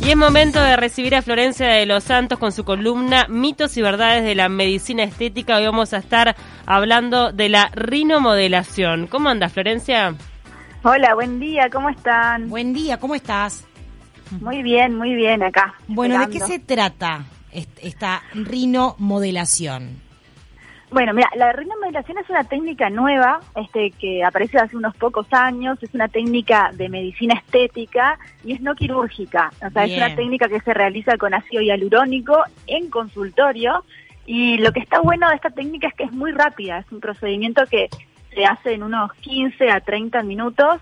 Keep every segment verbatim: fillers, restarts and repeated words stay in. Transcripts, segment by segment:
Y es momento de recibir a Florencia de los Santos con su columna Mitos y Verdades de la Medicina Estética. Hoy vamos a estar hablando de la rinomodelación. ¿Cómo andas, Florencia? Hola, buen día, ¿cómo están? Buen día, ¿cómo estás? Muy bien, muy bien, acá. Bueno, esperando. ¿de qué se trata esta rinomodelación? Bueno, mira, la rinomodelación es una técnica nueva este, que apareció hace unos pocos años, es una técnica de medicina estética y es no quirúrgica, o sea, Bien. es una técnica que se realiza con ácido hialurónico en consultorio y lo que está bueno de esta técnica es que es muy rápida, es un procedimiento que se hace en unos quince a treinta minutos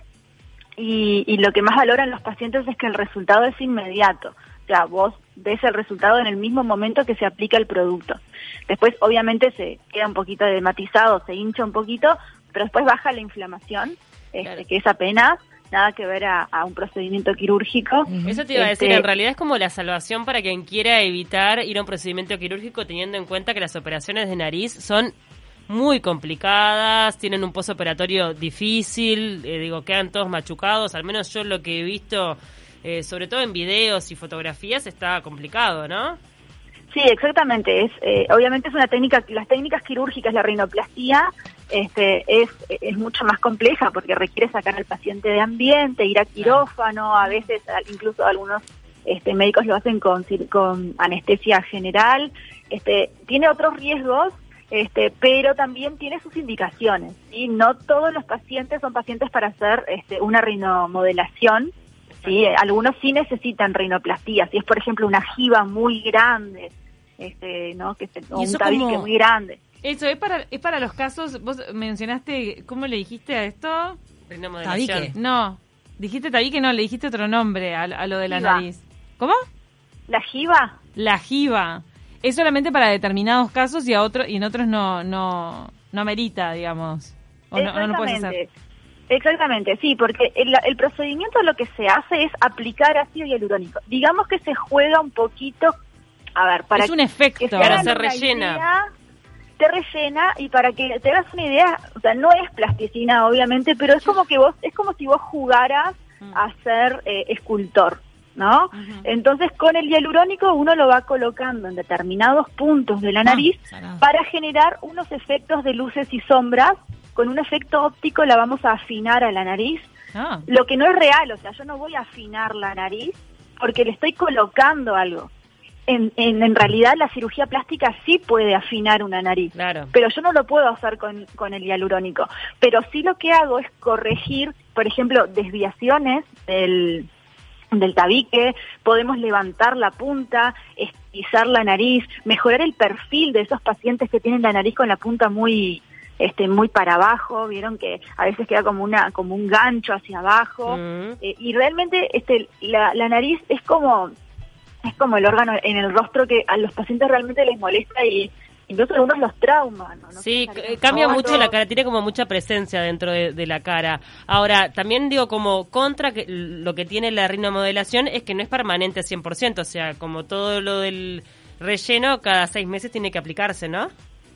y, y lo que más valoran los pacientes es que el resultado es inmediato, o sea, vos ves el resultado en el mismo momento que se aplica el producto. Después, obviamente, se queda un poquito edematizado, se hincha un poquito, pero después baja la inflamación, este, claro. que es apenas, nada que ver a, a un procedimiento quirúrgico. Eso te iba a este, decir, en realidad es como la salvación para quien quiera evitar ir a un procedimiento quirúrgico, teniendo en cuenta que las operaciones de nariz son muy complicadas, tienen un postoperatorio difícil, eh, digo, quedan todos machucados, al menos yo lo que he visto... Eh, sobre todo en videos y fotografías está complicado, ¿no? Sí, exactamente. Es eh, obviamente es una técnica, las técnicas quirúrgicas, la rinoplastía, este, es es mucho más compleja porque requiere sacar al paciente de ambiente, ir a quirófano, a veces incluso algunos este, médicos lo hacen con con anestesia general. Este, tiene otros riesgos. Este, pero también tiene sus indicaciones y no todos los pacientes son pacientes para hacer este, una rinomodelación. Sí, algunos sí necesitan rinoplastía, si es por ejemplo una jiba muy grande, este, ¿no? Que se, o un tabique como... muy grande. Eso es para es para los casos. Vos mencionaste, ¿cómo le dijiste a esto? Rinomodelación. ¿Tabique? No, dijiste tabique, no, le dijiste otro nombre a, a lo de la jiba. nariz. ¿Cómo? La jiba. La jiba. Es solamente para determinados casos y a otros y en otros no no no amerita, digamos. O no, no lo puedes hacer. Exactamente, sí, porque el, el procedimiento lo que se hace es aplicar ácido hialurónico. Digamos que se juega un poquito, a ver, para es un efecto, que se, pero se rellena. Idea, te rellena y para que te hagas una idea, o sea, no es plasticina obviamente, pero es como que vos, es como si vos jugaras uh-huh. a ser eh, escultor, ¿no? Uh-huh. Entonces con el hialurónico uno lo va colocando en determinados puntos de la nariz uh-huh. para generar unos efectos de luces y sombras. Con un efecto óptico la vamos a afinar a la nariz, ah. lo que no es real, o sea, yo no voy a afinar la nariz porque le estoy colocando algo. En, en, en realidad la cirugía plástica sí puede afinar una nariz, claro. pero yo no lo puedo hacer con, con el hialurónico. Pero sí lo que hago es corregir, por ejemplo, desviaciones del, del tabique, podemos levantar la punta, estilizar la nariz, mejorar el perfil de esos pacientes que tienen la nariz con la punta muy... este muy para abajo, vieron que a veces queda como una como un gancho hacia abajo uh-huh. eh, y realmente este la, la nariz es como es como el órgano en el rostro que a los pacientes realmente les molesta y incluso algunos los trauman, ¿no? Sí, c- cambia mucho todo. La cara, tiene como mucha presencia dentro de, de la cara. Ahora, también digo como contra que lo que tiene la rinomodelación es que no es permanente cien por ciento, o sea, como todo lo del relleno cada seis meses tiene que aplicarse, ¿no?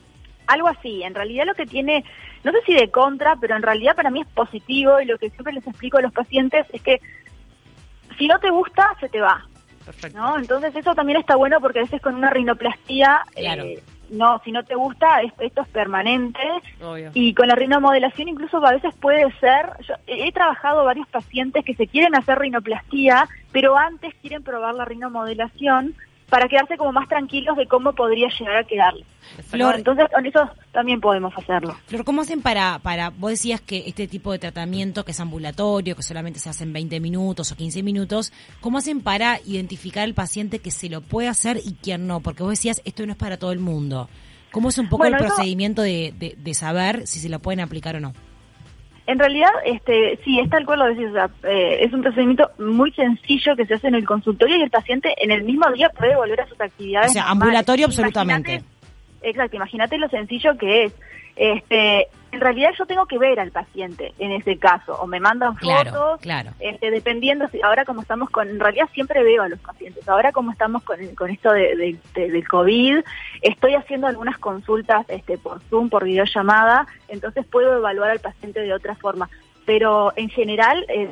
Algo así, en realidad lo que tiene, no sé si de contra, pero en realidad para mí es positivo y lo que siempre les explico a los pacientes es que si no te gusta, se te va. Perfecto. ¿No? Entonces eso también está bueno porque a veces con una rinoplastía, claro. eh, no, si no te gusta, es, esto es permanente. Obvio. Y con la rinomodelación incluso a veces puede ser, yo he trabajado varios pacientes que se quieren hacer rinoplastía, pero antes quieren probar la rinomodelación para quedarse como más tranquilos de cómo podría llegar a quedarle. Flor, entonces con eso también podemos hacerlo. Flor, ¿cómo hacen para, para, vos decías que este tipo de tratamiento que es ambulatorio, que solamente se hace en veinte minutos o quince minutos, ¿cómo hacen para identificar al paciente que se lo puede hacer y quién no? Porque vos decías, esto no es para todo el mundo. ¿Cómo es un poco bueno, el procedimiento eso... de, de, de saber si se lo pueden aplicar o no? En realidad, este, sí, es tal cual lo decís, o sea, eh, es un procedimiento muy sencillo que se hace en el consultorio y el paciente en el mismo día puede volver a sus actividades. O sea, normales. ambulatorio absolutamente. Imagínate, exacto, imagínate lo sencillo que es. Este, en realidad yo tengo que ver al paciente en ese caso, o me mandan claro, fotos, claro. Este, dependiendo, si ahora como estamos con, en realidad siempre veo a los pacientes, ahora como estamos con, con esto de, de, de, del COVID, estoy haciendo algunas consultas este, por Zoom, por videollamada, entonces puedo evaluar al paciente de otra forma, pero en general, eh,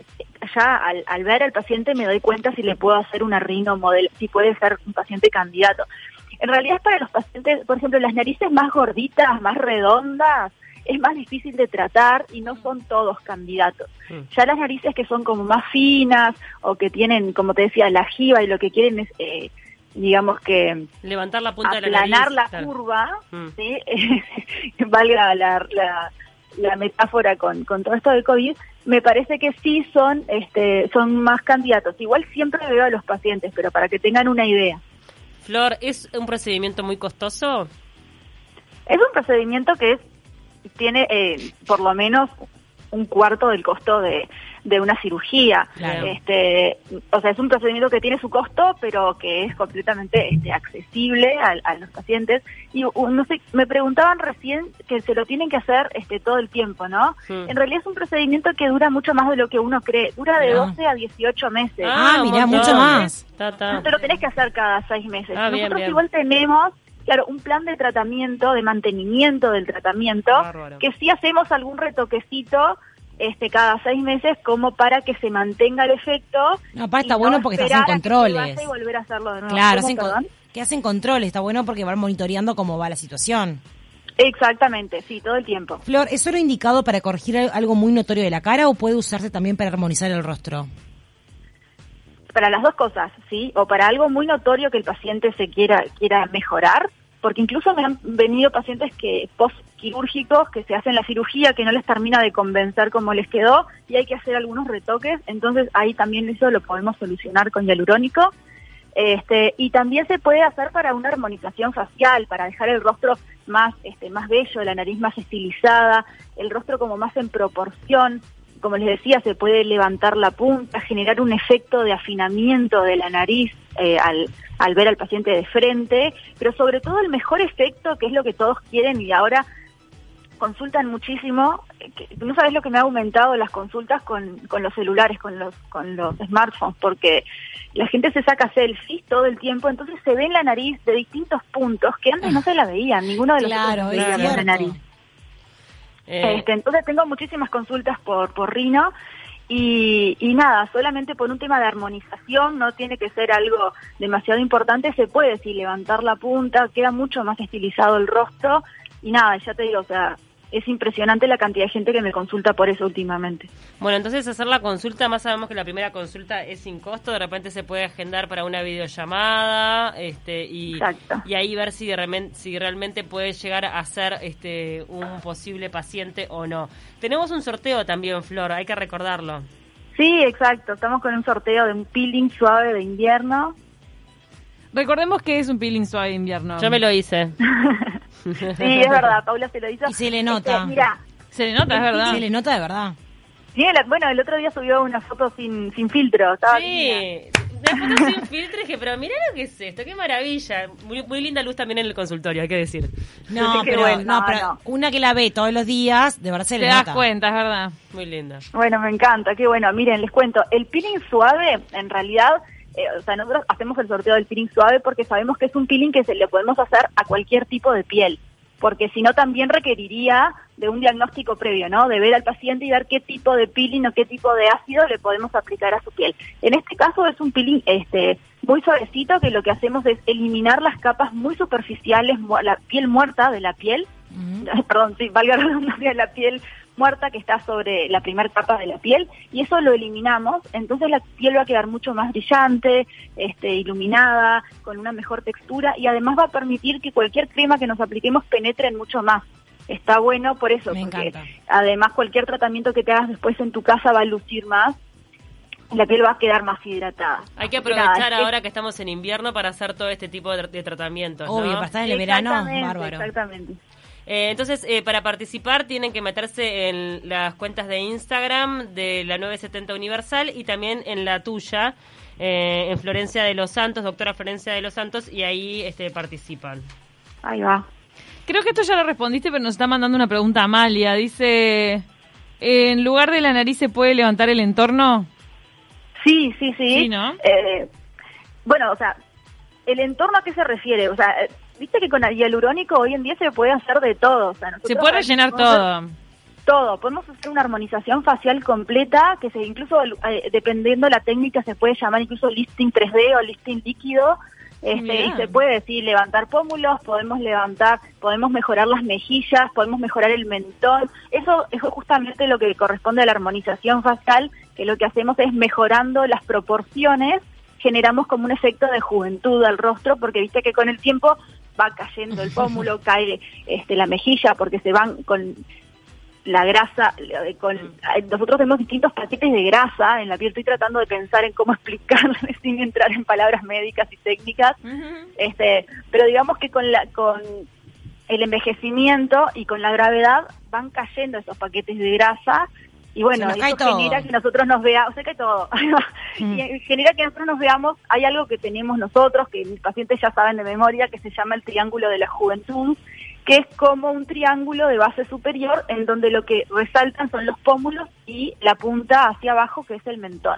ya al, al ver al paciente me doy cuenta si le puedo hacer una rino modelo, si puede ser un paciente candidato. En realidad es para los pacientes, por ejemplo, las narices más gorditas, más redondas, es más difícil de tratar y no son todos candidatos. Mm. Ya las narices que son como más finas o que tienen, como te decía, la jiba y lo que quieren es, eh, digamos que... levantar la punta de la nariz. Aplanar la claro. curva, mm. ¿sí? valga la, la, la metáfora con, con todo esto del COVID, me parece que sí son, este, son más candidatos. Igual siempre veo a los pacientes, pero para que tengan una idea. Flor, ¿es un procedimiento muy costoso? Es un procedimiento que es tiene eh, por lo menos un cuarto del costo de, de una cirugía. Claro. Este, o sea, es un procedimiento que tiene su costo, pero que es completamente este, accesible a, a los pacientes. Y uh, no sé, me preguntaban recién que se lo tienen que hacer este todo el tiempo, ¿no? Sí. En realidad es un procedimiento que dura mucho más de lo que uno cree. Dura de no. doce a dieciocho meses. Ah, mira, mucho más. No te lo tenés que hacer cada seis meses. Ah, Nosotros bien, bien. igual tenemos... Claro, un plan de tratamiento, de mantenimiento del tratamiento, bárbaro. Que sí hacemos algún retoquecito este cada seis meses como para que se mantenga el efecto. No, aparte está bueno porque se hacen controles. Y volver a hacerlo de nuevo. Claro, hacen con, que hacen controles, está bueno porque van monitoreando cómo va la situación. Exactamente, sí, todo el tiempo. Flor, ¿es solo indicado para corregir algo muy notorio de la cara o puede usarse también para armonizar el rostro? Para las dos cosas, ¿sí? O para algo muy notorio que el paciente se quiera quiera mejorar, porque incluso me han venido pacientes que post-quirúrgicos que se hacen la cirugía, que no les termina de convencer cómo les quedó y hay que hacer algunos retoques, entonces ahí también eso lo podemos solucionar con hialurónico. Este, y también se puede hacer para una armonización facial, para dejar el rostro más, este, más bello, la nariz más estilizada, el rostro como más en proporción. Como les decía, se puede levantar la punta, generar un efecto de afinamiento de la nariz eh, al, al ver al paciente de frente, pero sobre todo el mejor efecto, que es lo que todos quieren y ahora consultan muchísimo, que no sabes lo que me ha aumentado las consultas con, con los celulares, con los, con los smartphones, porque la gente se saca selfies todo el tiempo, entonces se ve en la nariz de distintos puntos que antes no se la veían, ninguno de los claro, veía en la nariz. Eh. Este, entonces tengo muchísimas consultas por por rino y, y nada, solamente por un tema de armonización, no tiene que ser algo demasiado importante, se puede sí levantar la punta, queda mucho más estilizado el rostro y nada, ya te digo, o sea, es impresionante la cantidad de gente que me consulta por eso últimamente. Bueno, entonces hacer la consulta, más sabemos que la primera consulta es sin costo, de repente se puede agendar para una videollamada este y, y ahí ver si, de repente, si realmente puede llegar a ser este un posible paciente o no. Tenemos un sorteo también, Flor, hay que recordarlo. Sí, exacto, estamos con un sorteo de un peeling suave de invierno. Recordemos que es un peeling suave de invierno. Yo me lo hice. Sí, es verdad, Paula se lo hizo. Y se le nota. Este, mira, se le nota, es verdad. Se le nota de verdad. Sí, la, bueno, el otro día subió una foto sin sin filtro. Estaba sí, la foto sin filtro, dije, pero mirá lo que es esto, qué maravilla. Muy, muy linda luz también en el consultorio, hay que decir. No, pero, bueno, no, no, pero no. Una que la ve todos los días, de verdad se le nota. Te das cuenta, es verdad. Muy linda. Bueno, me encanta, qué bueno. Miren, les cuento, el peeling suave, en realidad... Eh, o sea, nosotros hacemos el sorteo del peeling suave porque sabemos que es un peeling que se le podemos hacer a cualquier tipo de piel, porque si no también requeriría de un diagnóstico previo, ¿no? De ver al paciente y ver qué tipo de peeling o qué tipo de ácido le podemos aplicar a su piel. En este caso es un peeling este, muy suavecito que lo que hacemos es eliminar las capas muy superficiales, la piel muerta de la piel, uh-huh. perdón, sí, valga la redundancia, de la piel muerta que está sobre la primera capa de la piel y eso lo eliminamos, entonces la piel va a quedar mucho más brillante, este, iluminada, con una mejor textura y además va a permitir que cualquier crema que nos apliquemos penetre mucho más. Está bueno por eso, Me porque encanta. Además cualquier tratamiento que te hagas después en tu casa va a lucir más, la piel va a quedar más hidratada. Hay que aprovechar Nada, ahora es... que estamos en invierno para hacer todo este tipo de, de tratamientos, Obvio, ¿no? para estar en el verano, bárbaro. Exactamente. Eh, entonces, eh, para participar tienen que meterse en las cuentas de Instagram de la nueve setenta Universal y también en la tuya, eh, en Florencia de los Santos, doctora Florencia de los Santos, y ahí este, participan. Ahí va. Creo que esto ya lo respondiste, pero nos está mandando una pregunta Amalia. Dice, ¿en lugar de la nariz se puede levantar el entorno? Sí, sí, sí. Sí, ¿no? Eh, bueno, o sea, ¿el entorno a qué se refiere? O sea... Viste que con el hialurónico hoy en día se puede hacer de todo. O sea, se puede rellenar todo. Todo, podemos hacer una armonización facial completa, que se incluso, eh, dependiendo de la técnica, se puede llamar incluso lifting tres D o lifting líquido, este, y se puede decir levantar pómulos, podemos levantar, podemos mejorar las mejillas, podemos mejorar el mentón. Eso es justamente lo que corresponde a la armonización facial, que lo que hacemos es mejorando las proporciones, generamos como un efecto de juventud al rostro, porque viste que con el tiempo va cayendo el pómulo, cae este, la mejilla, porque se van con la grasa, con nosotros tenemos distintos paquetes de grasa en la piel. Estoy tratando de pensar en cómo explicarlo sin entrar en palabras médicas y técnicas, uh-huh. este, pero digamos que con la con el envejecimiento y con la gravedad van cayendo esos paquetes de grasa y bueno, eso genera que nosotros nos veamos, o sea que todo, mm. y genera que nosotros nos veamos. Hay algo que tenemos nosotros, que mis pacientes ya saben de memoria, que se llama el triángulo de la juventud, que es como un triángulo de base superior en donde lo que resaltan son los pómulos y la punta hacia abajo, que es el mentón.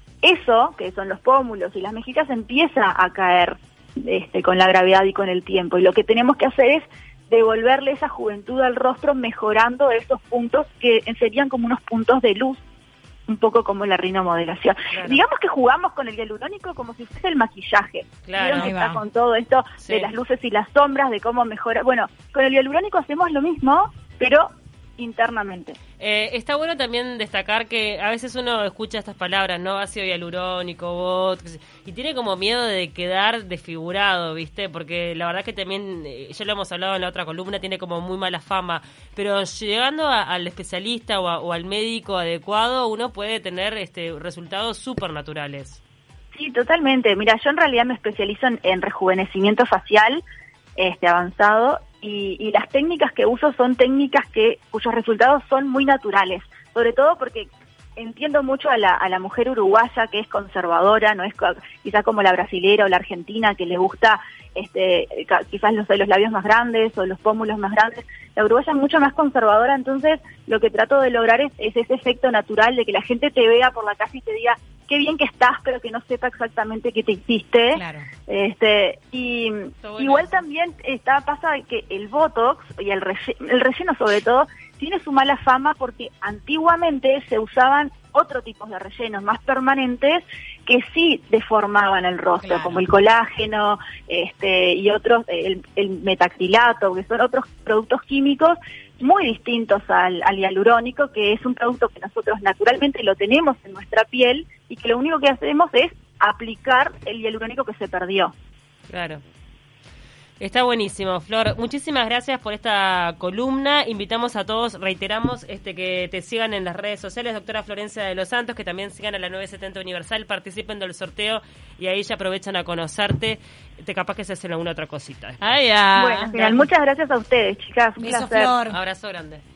Eso, que son los pómulos y las mejillas, empieza a caer este, con la gravedad y con el tiempo. Y lo que tenemos que hacer es devolverle esa juventud al rostro mejorando esos puntos que serían como unos puntos de luz, un poco como la rinomodelación. Claro. Digamos que jugamos con el hialurónico como si fuese el maquillaje. Claro, que está con todo esto sí. de las luces y las sombras, de cómo mejorar. Bueno, con el hialurónico hacemos lo mismo, pero internamente. Eh, está bueno también destacar que a veces uno escucha estas palabras, ¿no? Ácido hialurónico, botox, y tiene como miedo de quedar desfigurado, ¿viste? Porque la verdad que también, eh, ya lo hemos hablado en la otra columna, tiene como muy mala fama, pero llegando a, al especialista o, a, o al médico adecuado, uno puede tener este resultados súper naturales. Sí, totalmente. Mira, yo en realidad me especializo en, en rejuvenecimiento facial este avanzado, Y, y las técnicas que uso son técnicas que cuyos resultados son muy naturales, sobre todo porque entiendo mucho a la, a la mujer uruguaya, que es conservadora, no es quizás como la brasilera o la argentina, que le gusta este quizás los, los labios más grandes o los pómulos más grandes. La uruguaya es mucho más conservadora, entonces lo que trato de lograr es, es ese efecto natural de que la gente te vea por la calle y te diga qué bien que estás, pero que no sepa exactamente qué te hiciste. Claro. Este, y bueno, igual también está pasa que el botox y el relleno, el relleno sobre todo, tiene su mala fama porque antiguamente se usaban otro tipo de rellenos más permanentes que sí deformaban el rostro, claro. como el colágeno este y otros, el, el metacrilato, que son otros productos químicos muy distintos al, al hialurónico, que es un producto que nosotros naturalmente lo tenemos en nuestra piel y que lo único que hacemos es aplicar el hialurónico que se perdió. Claro. Está buenísimo, Flor. Muchísimas gracias por esta columna. Invitamos a todos, reiteramos, este que te sigan en las redes sociales, doctora Florencia de los Santos, que también sigan a la novecientos setenta Universal, participen del sorteo y ahí ya aprovechan a conocerte. Te capaz que se hacen alguna otra cosita. Ah, ya. Bueno, final, muchas gracias a ustedes, chicas. Un Beso, placer. Flor. Abrazo grande.